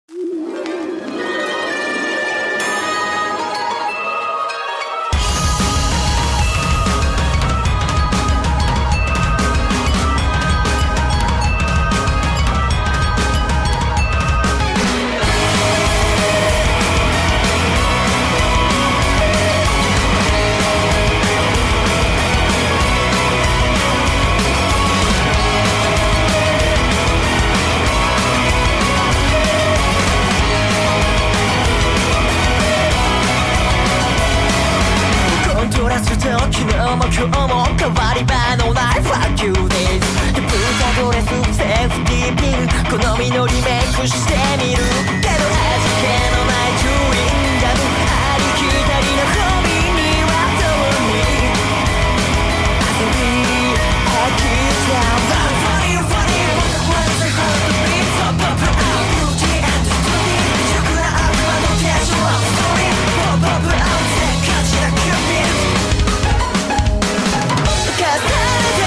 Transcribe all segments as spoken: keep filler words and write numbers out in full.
昨日も今日も変わり場のない Fuck you days ブータドレスセーフティーピン好みのリメイクしてみるけど味気のないチューインガムありきたりのホビーにはどうに遊び飽きちゃう Funny funny what's the heartbeat Pop up out beauty and stupid 食な悪魔のテンションアップストーリー Pop up out せっかちなキューピッ重ねた唇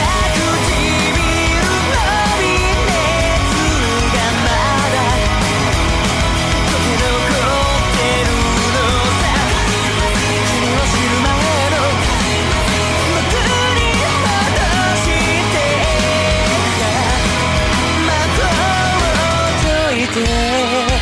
の微熱がまだ溶け残ってるのさ君を知る前の僕に戻して窓を解いて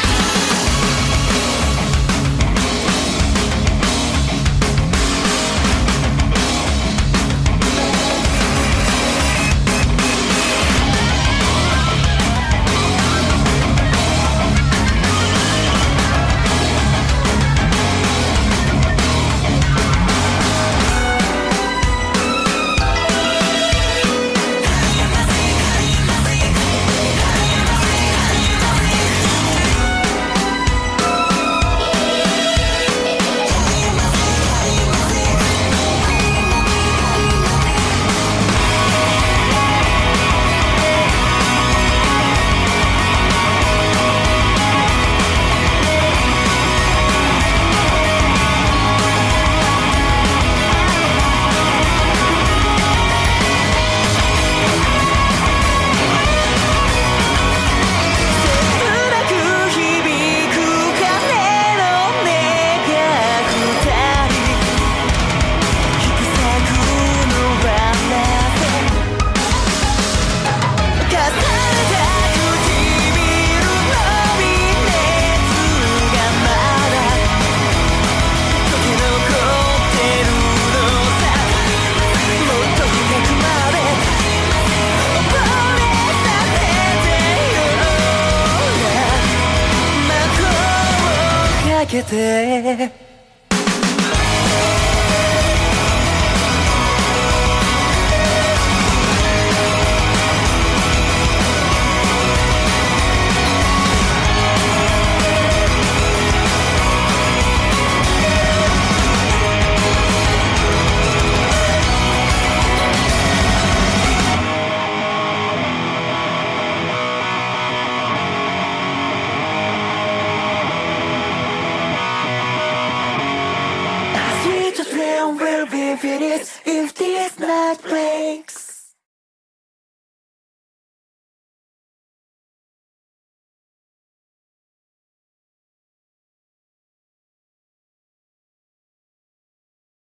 かけてWill be finished if this night breaks.